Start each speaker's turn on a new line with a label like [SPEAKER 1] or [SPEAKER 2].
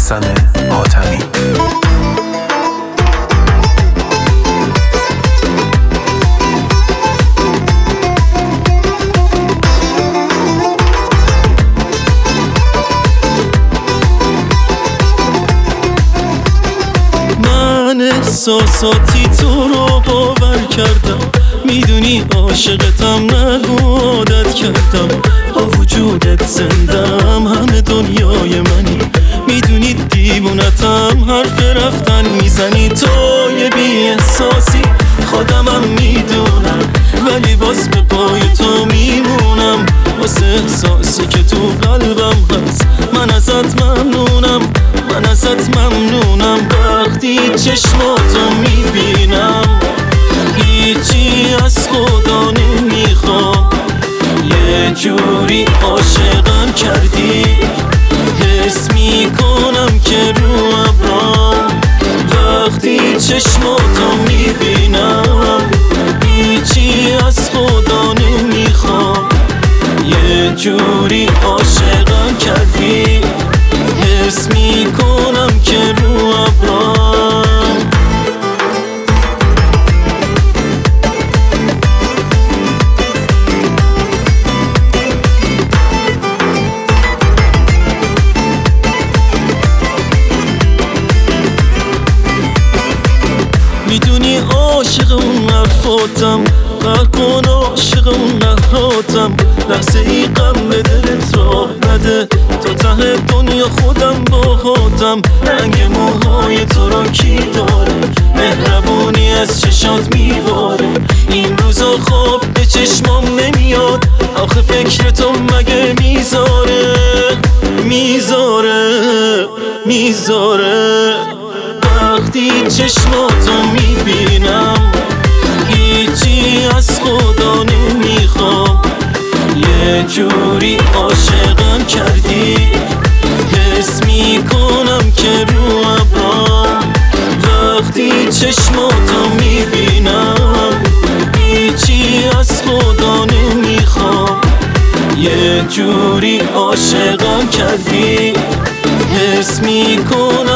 [SPEAKER 1] حسن حاتمی.
[SPEAKER 2] من احساساتی تو رو باور کردم، میدونی عاشقتم، نگو عادت کردم. با وجودت زندم، همه دنیای منی، میدونی دیوونتم، حرف رفتن میزنی. تو یه بی احساسی خودمم میدونم، ولی باز به پای تو میمونم، واسه احساسی که تو قلبم هست. من ازت ممنونم، من ازت ممنونم. وقتی چشماتو میبینم هیچی از خدا نمیخوام، یه جوری عاشقم کردی، حس میکنم که رو ابرام. وقتی چشماتو میبینم هیچی از خدا نمیخوام، یه جوری عاشقم کردی، حس میکنم که رو ابرام. میدونی عاشق اون حرفاتم، برکن عاشق اون نهاتم. لحظه ای غم به دلت راه نده، تا ته دنیا خودم باهاتم. رنگ موهای تو رو کی داره، مهربونی از چشات میباره. این روزا خواب به چشمام نمیاد، آخه فکر تو مگه میذاره. وقتی چشماتو میبینم هیچی از خدا نمیخوام، یه جوری عاشقم کردی، حس میکنم که رو ابرام. وقتی چشماتو میبینم هیچی از خدا نمیخوام، یه جوری عاشقم کردی، حس میکنم